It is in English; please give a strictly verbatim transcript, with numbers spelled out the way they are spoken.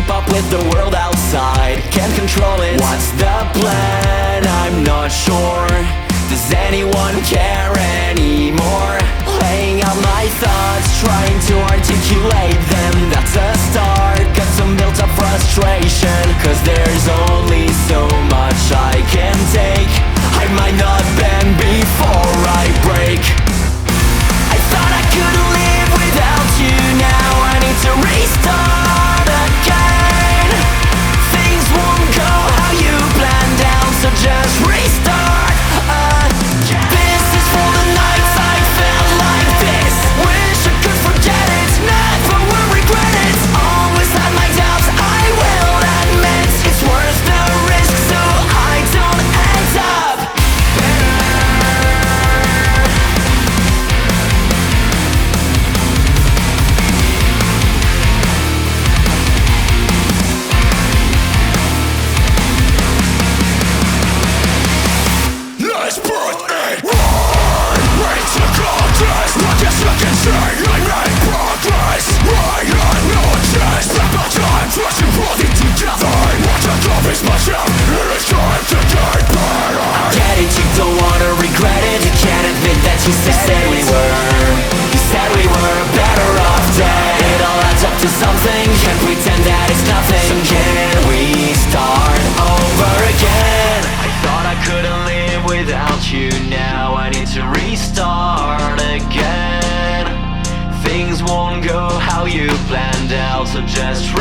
up with the world outside, can't control it. What's the plan? I'm not sure. Does anyone care anymore? Laying out my thoughts, trying to articulate them. That's a start, got some built up frustration, cause there's only so much I can take. I might not bend before I break. I thought I could live without you, now I need to restart again. Things won't go how you planned out, so just restart again. This is for the nights I felt like this. Wish I could forget it, never will regret it. Always had my doubts, I will admit. It's worth the risk so I don't end up better. Let's put it on. Wait to contest. I guess I can say I made progress. I had no chance. Spent my time trying to hold it together. Watch I convince myself it is time to get better. I get it, you don't wanna regret it. You can't admit that you said we were. You said we were better off dead. It all adds up to something. Can't pretend that it's nothing. So can we start over again? I thought I couldn't live without you, now I need to restart again. Things won't go how you planned out, so just